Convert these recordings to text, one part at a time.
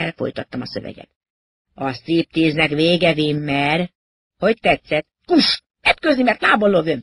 lendülettel folytattam a szöveget. A striptease-nek vége, Wimmer. Hogy tetszett? Kus! Etközni, mert lából lövöm.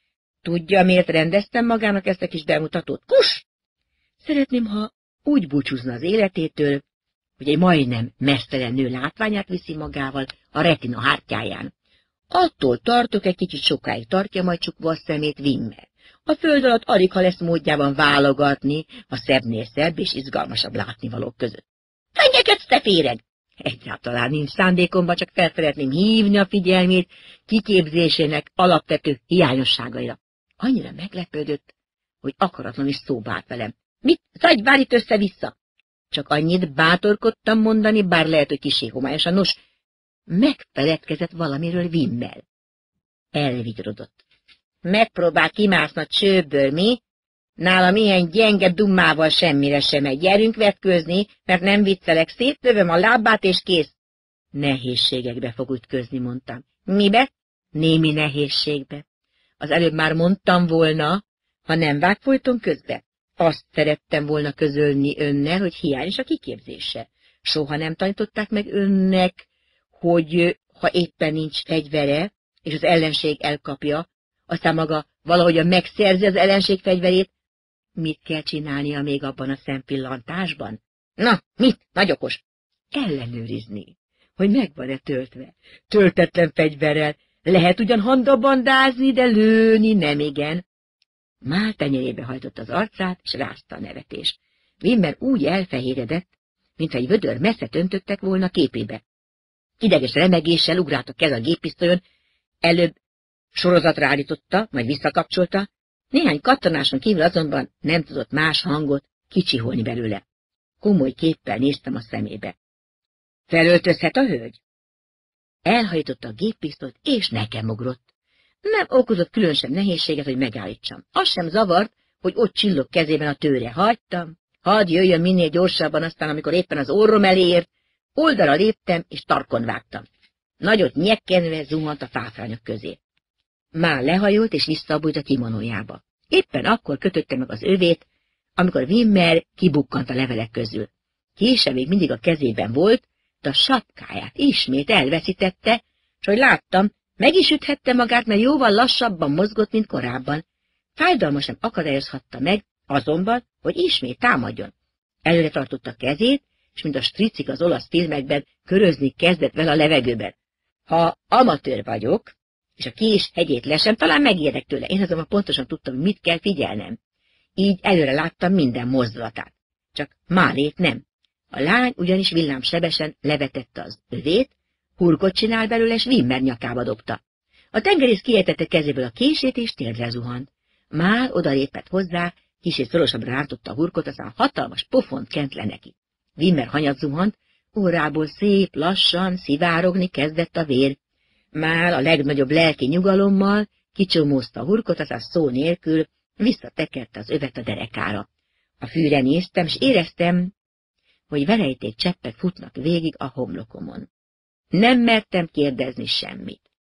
Tudja, miért rendeztem magának ezt a kis bemutatót? Kus! Szeretném, ha úgy búcsúzna az életétől, hogy egy majdnem meztelen nő látványát viszi magával a retina hártyáján. Attól tartok, egy kicsit sokáig tartja majd csukva a szemét, Wimmer. A föld alatt aligha lesz módjában válogatni a szebbnél szebb és izgalmasabb látnivalók között. Fenyegetsz, te féreg! Egyáltalán nincs szándékomban, csak fel szeretném hívni a figyelmét kiképzésének alapvető hiányosságaira. Annyira meglepődött, hogy akaratlanul is szóba állt velem. Mit? Zagy, várj itt össze-vissza! Csak annyit bátorkodtam mondani, bár lehet, hogy kissé homályosan. Nos, megfeledkezett valamiről Wimmer. Elvigyorodott. Megpróbál kimászni a csőből, mi? Nálam ilyen gyenge dummával semmire sem megy. Gyerünk vetkőzni, mert nem viccelek, szétlövöm a lábát és kész. Nehézségekbe fog ütközni, mondtam. Mibe? Némi nehézségbe. Az előbb már mondtam volna, ha nem vág folyton közbe. Azt szerettem volna közölni önnel, hogy hiányos a kiképzése. Soha nem tanították meg önnek, hogy ha éppen nincs fegyvere, és az ellenség elkapja, aztán maga valahogyan megszerzi az ellenség fegyverét, mit kell csinálnia még abban a szempillantásban? Na, mit? Nagy okos. Ellenőrizni, hogy meg van-e töltve. Töltetlen fegyverrel lehet ugyan handabandázni, de lőni nem igen. Már tenyerébe hajtott az arcát, és rázta a nevetés. Wimmer úgy elfehéredett, mintha egy vödör messzet öntöttek volna képébe. Ideges remegéssel ugrált a kez a géppisztolyon, előbb sorozatra állította, majd visszakapcsolta, néhány kattanáson kívül azonban nem tudott más hangot kicsiholni belőle. Komoly képpel néztem a szemébe. Felöltözhet a hölgy? Elhajtotta a géppisztolyt, és nekem ugrott. Nem okozott különösebb nehézséget, hogy megállítsam. Az sem zavart, hogy ott csillog kezében a tőre. Hagytam, hadd jöjjön minél gyorsabban, aztán amikor éppen az orrom elé ért, oldalra léptem, és tarkon vágtam. Nagyot nyekkenve zuhant a fáfrányok közé. Már lehajolt, és visszabújt a kimonójába. Éppen akkor kötötte meg az övét, amikor Wimmer kibukkant a levelek közül. Kése még mindig a kezében volt, de a sapkáját ismét elveszítette, s hogy láttam, meg is üthette magát, mert jóval lassabban mozgott, mint korábban. Fájdalmasan akadályozhatta meg, azonban, hogy ismét támadjon. Előre tartotta a kezét, és mint a stricik az olasz filmekben körözni kezdett vele a levegőben. Ha amatőr vagyok, és a kés hegyét lesem, talán megijedek tőle. Én azonban pontosan tudtam, hogy mit kell figyelnem. Így előre láttam minden mozdulatát. Csak Málét nem. A lány ugyanis villámsebesen levetette az övét, hurkot csinál belőle, és Wimmer nyakába dobta. A tengerész kiejtette kezéből a kését, és térdre zuhant. Mál odalépett hozzá, kicsit szorosabbra rántotta a hurkot, aztán hatalmas pofont kent le neki. Wimmer hanyat zuhant, órából szép lassan szivárogni kezdett a vér. Mál a legnagyobb lelki nyugalommal kicsomózta a hurkot, aztán szó nélkül visszatekerte az övet a derekára. A fűre néztem, és éreztem, hogy velejték cseppek futnak végig a homlokomon. Nem mertem kérdezni semmit.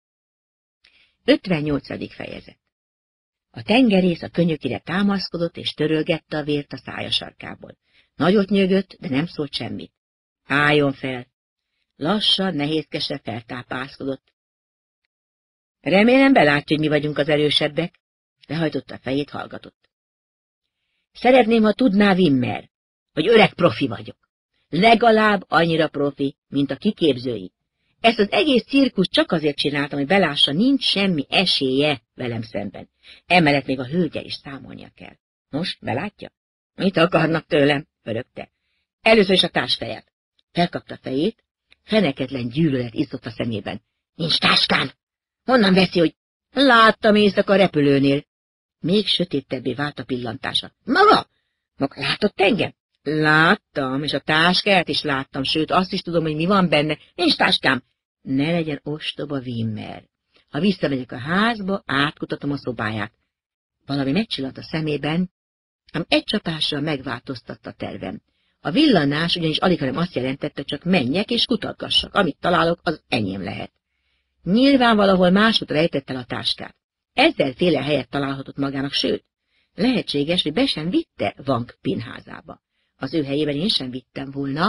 58. fejezet. A tengerész a könyökére támaszkodott, és törölgette a vért a szája sarkából. Nagyot nyögött, de nem szólt semmit. Álljon fel! Lassan, nehézkesen feltápászkodott. Remélem belátja, hogy mi vagyunk az erősebbek. Lehajtotta a fejét, hallgatott. Szeretném, ha tudná, Wimmer, hogy öreg profi vagyok. Legalább annyira profi, mint a kiképzői. Ezt az egész cirkuszt csak azért csináltam, hogy belássa, nincs semmi esélye velem szemben. Emellett még a hölgyel is számolnia kell. Nos, belátja? Mit akarnak tőlem? Pörögte. Először is a társfejet. Felkapta fejét, feneketlen gyűlölet izzott a szemében. Nincs táskám! Honnan veszi, hogy... Láttam éjszaka a repülőnél. Még sötétebbé vált a pillantása. Maga? Maga látott engem? Láttam, és a táskát is láttam, sőt, azt is tudom, hogy mi van benne. Nincs táskám. Ne legyen ostoba, Wimmer. Ha visszamegyek a házba, átkutatom a szobáját. Valami megcsillant a szemében, ám egy csapásra megváltoztatta a tervem. A villanás ugyanis alighanem azt jelentette, csak menjek és kutatgassak. Amit találok, az enyém lehet. Nyilván valahol máshogy rejtett el a táskát. Ezerféle helyet találhatott magának, sőt, lehetséges, hogy be sem vitte Wang Pin házába. Az ő helyében én sem vittem volna,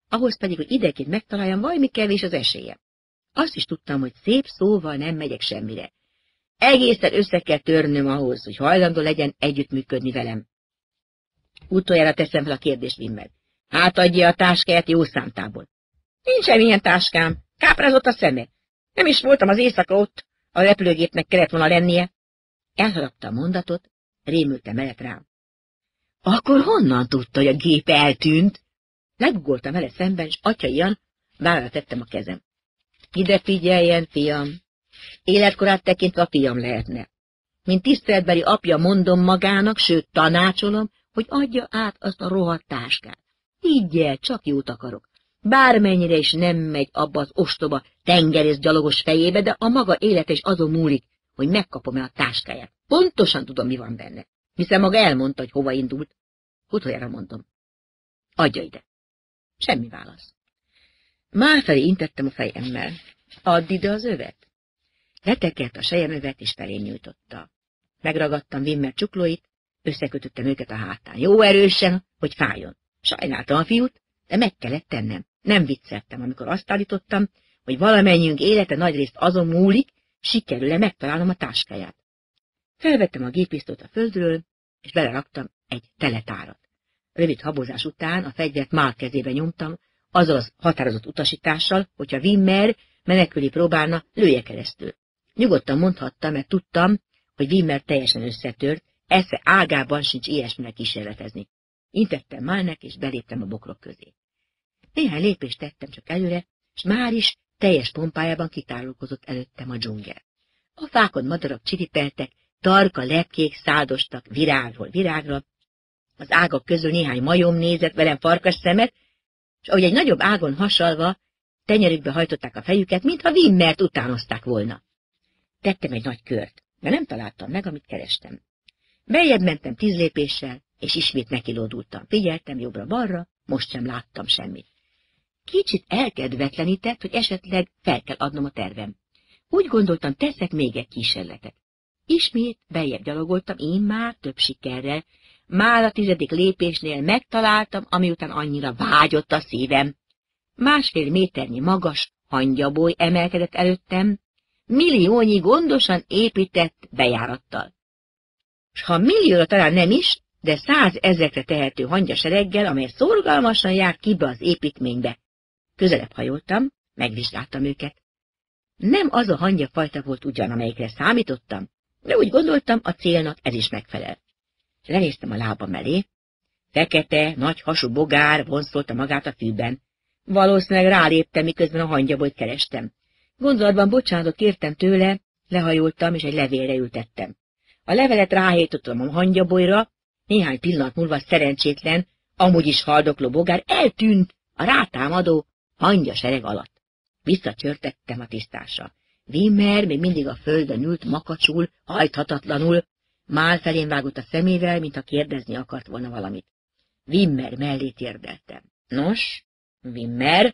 ahhoz pedig, hogy ideként megtaláljam, valami kevés az esélye. Azt is tudtam, hogy szép szóval nem megyek semmire. Egészen össze kell törnöm ahhoz, hogy hajlandó legyen együttműködni velem. Utoljára teszem fel a kérdést, Wimmer. Átadja a táskáját jó szántából. Nincs semmilyen táskám, káprázott a szeme. Nem is voltam az éjszaka ott, a repülőgépnek kellett volna lennie. Elharapta a mondatot, rémültem mellett rám. Akkor honnan tudta, hogy a gép eltűnt? Legugoltam vele szemben, és atyaian vállalra tettem a kezem. Ide figyeljen, fiam! Életkorát tekintve a fiam lehetne. Mint tiszteletbeli apja mondom magának, sőt tanácsolom, hogy adja át azt a rohadt táskát. Higgy el, csak jót akarok. Bármennyire is nem megy abba az ostoba tengerész gyalogos fejébe, de a maga élete is azon múlik, hogy megkapom-e a táskáját. Pontosan tudom, mi van benne, hiszen maga elmondta, hogy hova indult. Utoljára mondom. Adja ide. Semmi válasz. Már felé intettem a fejemmel. Add ide az övet. Letekert a selyemövet, és felém nyújtotta. Megragadtam Wimmer csuklóit, összekötöttem őket a hátán. Jó erősen, hogy fájjon. Sajnáltam a fiút, de meg kellett tennem. Nem vicceltem, amikor azt állítottam, hogy valamennyiünk élete nagyrészt azon múlik, sikerül-e megtalálnom a táskáját. Felvettem a gépisztolyt a földről, és beleraktam egy teletárat. Rövid habozás után a fegyvert Mal kezébe nyomtam, azzal az határozott utasítással, hogyha Wimmer menekülni próbálna, lője keresztül. Nyugodtan mondhattam, mert tudtam, hogy Wimmer teljesen összetört, esze ágában sincs ilyesmire kísérletezni. Intettem Malnek, és beléptem a bokrok közé. Néhány lépést tettem csak előre, és már is teljes pompájában kitárulkozott előttem a dzsungel. A fákon madarak csiripeltek, tarka lepkék szádostak virágról virágra, az ágak közül néhány majom nézett velem farkas szemet, és ahogy egy nagyobb ágon hasalva, tenyerükbe hajtották a fejüket, mintha Wimmert utánozták volna. Tettem egy nagy kört, de nem találtam meg, amit kerestem. Beljebb mentem 10 lépéssel, és ismét nekilódultam. Figyeltem jobbra-balra, most sem láttam semmit. Kicsit elkedvetlenített, hogy esetleg fel kell adnom a tervem. Úgy gondoltam, teszek még egy kísérletet. Ismét beljebb gyalogoltam, én már több sikerrel. Már a 10. lépésnél megtaláltam, ami után annyira vágyott a szívem. 1,5 méternyi magas hangyaboly emelkedett előttem, milliónyi gondosan épített bejárattal. S ha millióra talán nem is, de 100 000-re tehető hangyasereggel, amely szorgalmasan járt ki be az építménybe. Közelebb hajoltam, megvizsgáltam őket. Nem az a hangyafajta volt ugyan, amelyikre számítottam, de úgy gondoltam, a célnak ez is megfelel. Lenéztem a lábam elé. Fekete, nagy hasú bogár vonszolta magát a fűben. Valószínűleg ráléptem, miközben a hangyabolyt kerestem. Gondolatban bocsánatot kértem tőle, lehajoltam, és egy levélre ültettem. A levelet ráhajtottam a hangyabolyra, néhány pillanat múlva szerencsétlen, amúgy is haldokló bogár eltűnt a rátámadó hangyasereg alatt. Visszacsörtettem a tisztásra. Wimmer még mindig a földön ült makacsul, hajthatatlanul, Mal felén vágott a szemével, mintha kérdezni akart volna valamit. Wimmer mellé térdeltem. Nos, Wimmer?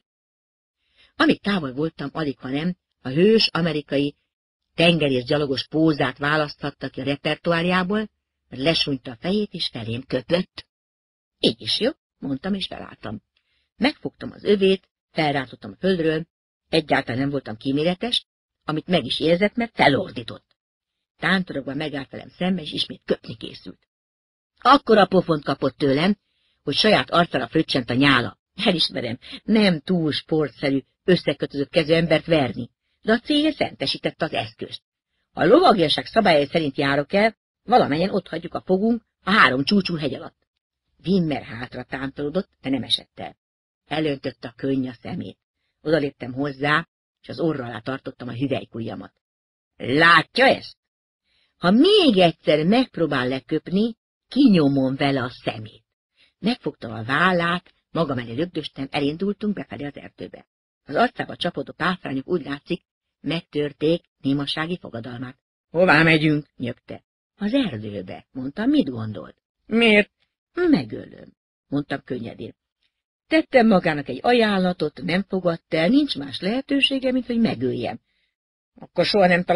Amíg távol voltam, aligha nem, a hős amerikai tengerészgyalogos pózát választhatta ki a repertoárjából, mert lesúnyta a fejét, és felém köpött. Így is jó, mondtam, és felálltam. Megfogtam az övét, felrántottam a földről, egyáltalán nem voltam kíméletes, amit meg is érzett, mert felordított. Tántorogva megállt velem szembe, és ismét köpni készült. Akkora pofont kapott tőlem, hogy saját arcára fröccsent a nyála. Elismerem, nem túl sportszerű, összekötözött kezű embert verni, de a célja szentesítette az eszközt. Ha a lovagiasság szabályai szerint járok el, valamennyien otthagyjuk a fogunk a 3 csúcsú hegy alatt. Wimmer hátra tántorodott, de nem esett el. Elöntötte a könny a szemét. Odaléptem hozzá, és az orra alá tartottam a hüvelykujjamat. Látja ezt? Ha még egyszer megpróbál leköpni, kinyomom vele a szemét. Megfogtam a vállát, magam elé lögdöstem, elindultunk befelé az erdőbe. Az arcába csapódó páfrányok úgy látszik, megtörték némasági fogadalmát. Hová megyünk? Nyögte. Az erdőbe, mondtam, mit gondolt? Miért? Megölöm, mondtam könnyedén. Tettem magának egy ajánlatot, nem fogadta el, nincs más lehetősége, mint hogy megöljem. Akkor soha nem